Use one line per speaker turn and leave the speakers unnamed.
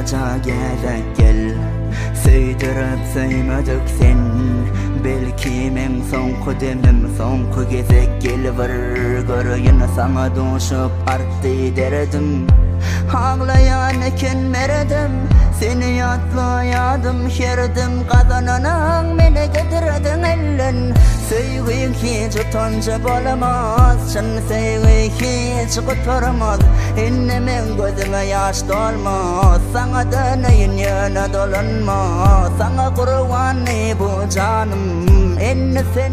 Kısaca gerek gel Söydürüp söymedik sen Belki men sonku demem sonku gezek gelivir Görüyün sana duşup arttı derdim Ağlayan eken meredim Seni yatlayadım şerdim Kazananın meni getirdin ellen Sevgi hiç utanca bolamaz Şın sevgi hiç kurtarmaz İnne men gözüme yaş dolmaz Sana döneyim yana dolanmaz Sana kurban bu canım İnne sen